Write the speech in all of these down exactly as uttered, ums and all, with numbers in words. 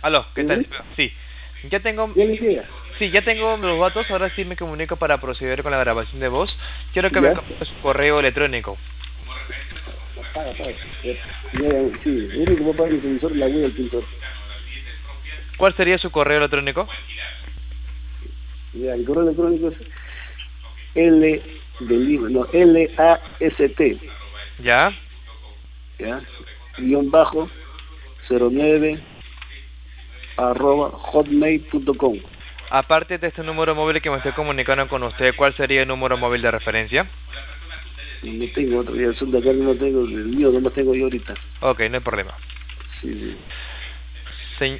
Aló, ¿qué ¿Sí? tal? Sí, ya tengo, ¿Ya le queda? sí, ya tengo los datos, ahora sí me comunico para proceder con la grabación de voz. Quiero que me ¿Ya? confirme su correo electrónico. Apaga, apaga. Ya, ya, sí, el único papá mi televisor la voy al pintor. ¿Cuál sería su correo electrónico? Ya, el correo electrónico es L de libro, no, L A S T, ¿Ya? ya, guión bajo, cero nueve, arroba hotmail punto com. Aparte de este número móvil que me estoy comunicando con usted, ¿cuál sería el número móvil de referencia? No tengo otro, ya son de acá, no tengo, el mío no más tengo yo ahorita. Ok, no hay problema. Sí, sí. Se-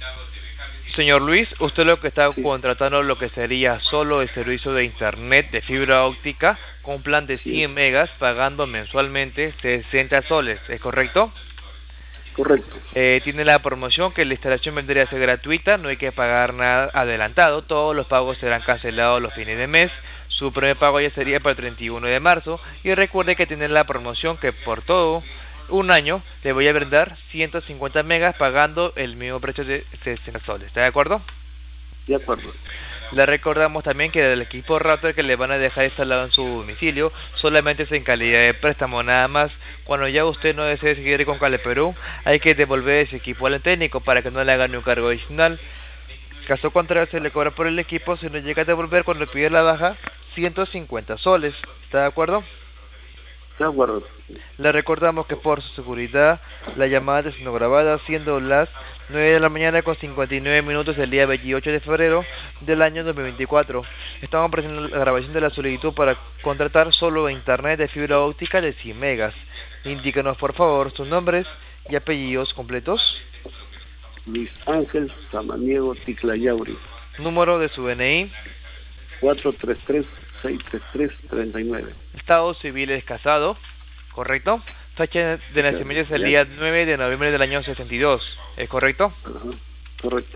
Señor Luis, usted lo que está Sí, contratando lo que sería solo el servicio de internet de fibra óptica con plan de sí, cien megas pagando mensualmente sesenta soles, ¿es correcto? correcto. Eh, tiene la promoción que la instalación vendría a ser gratuita, no hay que pagar nada adelantado, todos los pagos serán cancelados los fines de mes, su primer pago ya sería para el treinta y uno de marzo y recuerde que tiene la promoción que por todo un año le voy a brindar ciento cincuenta megas pagando el mismo precio de sesenta soles, ¿está de acuerdo? De acuerdo. Le recordamos también que el equipo router que le van a dejar instalado en su domicilio solamente es en calidad de préstamo nada más. Cuando ya usted no desee seguir con Cable Perú, hay que devolver ese equipo al técnico para que no le hagan un cargo adicional. Caso contrario, se le cobra por el equipo si no llega a devolver cuando pide la baja ciento cincuenta soles. ¿Está de acuerdo? De acuerdo. Le recordamos que por su seguridad la llamada es no grabada, siendo las nueve de la mañana con cincuenta y nueve minutos del día veintiocho de febrero del año dos mil veinticuatro. Estamos presentando la grabación de la solicitud para contratar solo internet de fibra óptica de cien megas. Indíquenos por favor sus nombres y apellidos completos, Luis Ángel Samaniego Ticlayauri, número de su D N I, cuatro tres tres, seis tres tres, tres nueve. estado civil es casado, ¿correcto? Fecha de nacimiento es el día nueve de noviembre del año sesenta y dos, ¿es correcto? Ajá, correcto.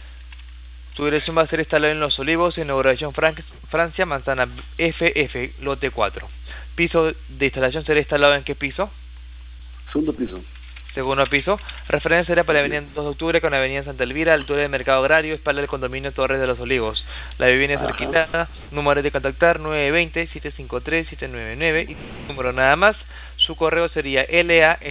Su dirección va a ser instalada en Los Olivos, inauguración Fran Francia, manzana F F, lote cuatro. Piso de instalación será instalado en qué piso? Segundo piso. Segundo piso. Referencia será para la avenida dos de octubre con la avenida Santa Elvira, altura del Mercado Agrario, espalda del condominio Torres de los Olivos. La vivienda es alquilada, número de contactar nueve dos cero, siete cinco tres, siete nueve nueve y número nada más. Su correo sería last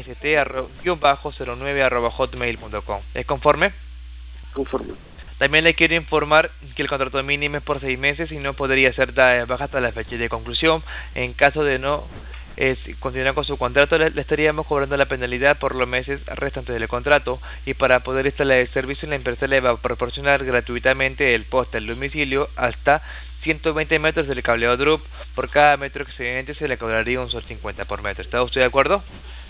cero nueve arroba hotmail punto com. ¿Es conforme? Conforme. También le quiero informar que el contrato mínimo es por seis meses y no podría ser dada de baja hasta la fecha de conclusión. En caso de no eh, continuar con su contrato, le, le estaríamos cobrando la penalidad por los meses restantes del contrato. Y para poder instalar el servicio, la empresa le va a proporcionar gratuitamente el poste al domicilio hasta ciento veinte metros del cableado D R U P. Por cada metro excedente se le cobraría un sol cincuenta por metro. ¿Está usted de acuerdo?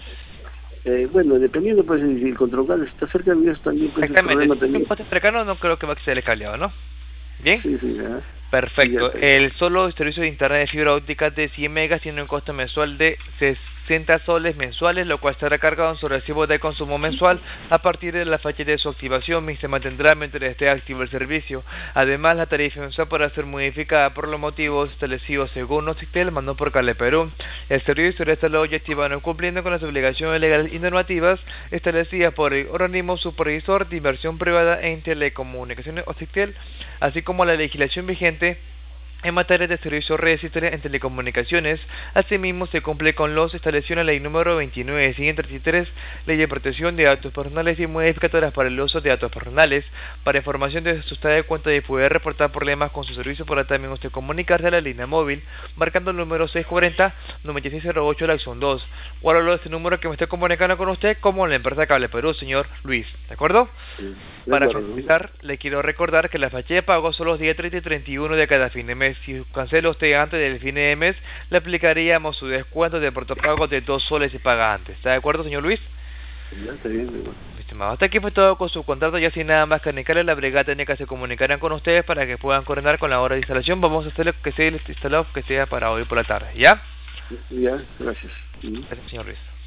Eh, bueno, dependiendo, pues, si el control está cerca de eso también, pues, el Exactamente. problema Si también. un poste cercano no creo que va a exceder el cableado, ¿no? ¿Bien? Sí, sí, ya. Perfecto. Sí, ya, El solo servicio de internet de fibra óptica de cien megas tiene un costo mensual de sesenta soles mensuales, lo cual estará cargado en su recibo de consumo mensual a partir de la fecha de su activación y se mantendrá mientras esté activo el servicio. Además, la tarifa mensual podrá ser modificada por los motivos establecidos según Noticitel mandó por Cable Perú. El servicio será instalado y activado cumpliendo con las obligaciones legales y normativas establecidas por el organismo supervisor de inversión privada en telecomunicaciones Noticitel, así como la legislación vigente en materia de servicios redes en telecomunicaciones. Asimismo, se cumple con los establecidos en la ley número veintinueve de ciento treinta y tres, Ley de Protección de Datos Personales y modificatorias para el uso de datos personales. Para información de su estado de cuenta y poder reportar problemas con su servicio, podrá también usted comunicarse a la línea móvil, marcando el número seis cuarenta, noventa y seis cero ocho, la acción dos. Guárdalo este número que me estoy comunicando con usted como la empresa Cable Perú, señor Luis. ¿De acuerdo? Sí, de Para acuerdo. finalizar, le quiero recordar que la fecha de pago son los días treinta y treinta y uno de cada fin de mes. Si cancela usted antes del fin de mes, le aplicaríamos su descuento de portopago de dos soles y paga antes. ¿Está de acuerdo, señor Luis? Ya está bien, igual. Estimado, hasta aquí fue todo con su contrato, ya sin nada más que indicarle, la brigada técnica se comunicarán con ustedes para que puedan coordinar con la hora de instalación. Vamos a hacer lo que sea instalado que sea para hoy por la tarde, ¿ya? Ya, gracias. Gracias, señor Luis.